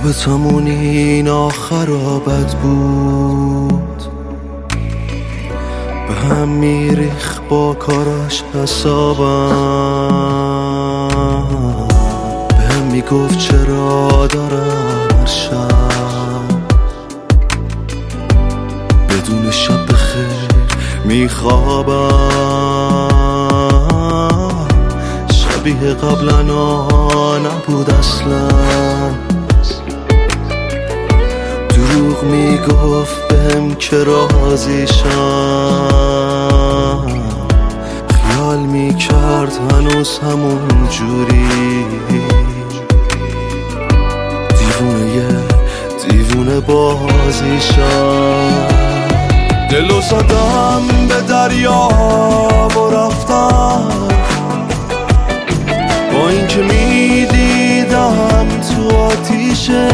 رابطمون این آخر بد بود، به هم میریخ با کاراش حسابم، به هم میگفت چرا دارم هر شب بدون شب بخیر میخوابم. شبیه قبلا نبود اصلا، دروغ میگفت بهم که راضیشم، خیال میکرد هنوز همون جوری، دیوونه بازیشم. دلو زدم به دریا و رفتم، با اینکه میدیدم تو آتیشه،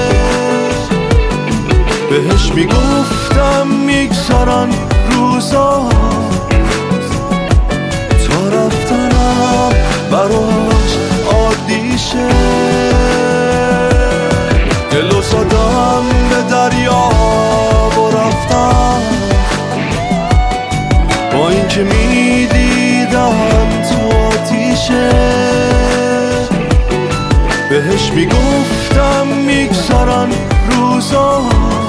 بهش میگفتم میگذرن روزا تا رفتنم براش عادیشه. دلو زدم به دریا و رفتم، با اینکه میدیدم تو آتیشه، بهش میگفتم میگذرن روزا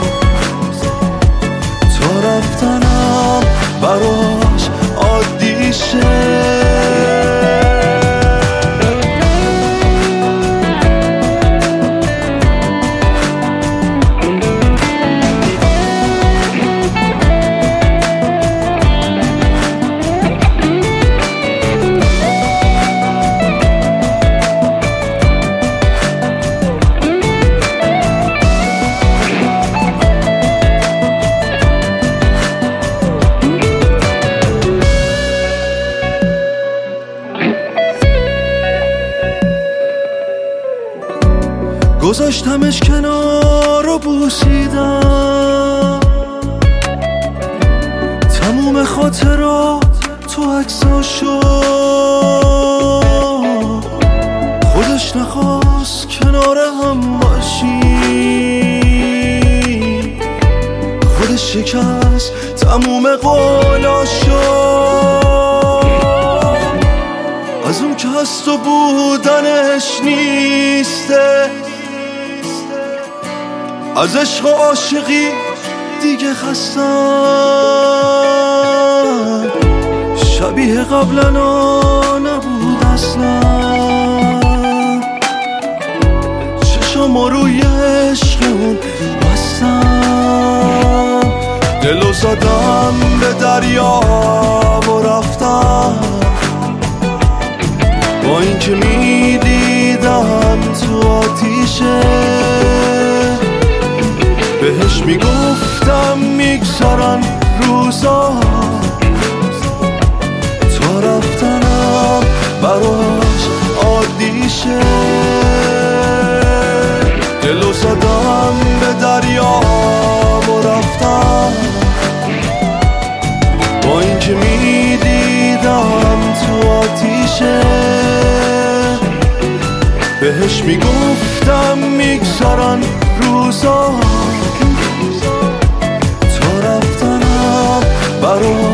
تا رفتنم براش عادیشه. گذاشتمش کنار و بوسیدم تموم خاطرات تو عکساشو، خودش نخواست کنار هم باشیم، خودش شکست تموم قولاشو، از اون که هست و بودنش نیسته، از عشق و عاشقی دیگه خستم، شبیه قبلا نبود اصلا، چشم روی عشقمون بستم. دلو زدم به دریا و رفتم، با اینکه میدیدم تو آتیشه، بهش میگفتم میگذرن روزا تا رفتنم براش عادیشه. دلو زدم به دریا و رفتم، با اینکه میدیدم تو آتیشه، بهش میگفتم میگذرن روزا تا رفتنم براش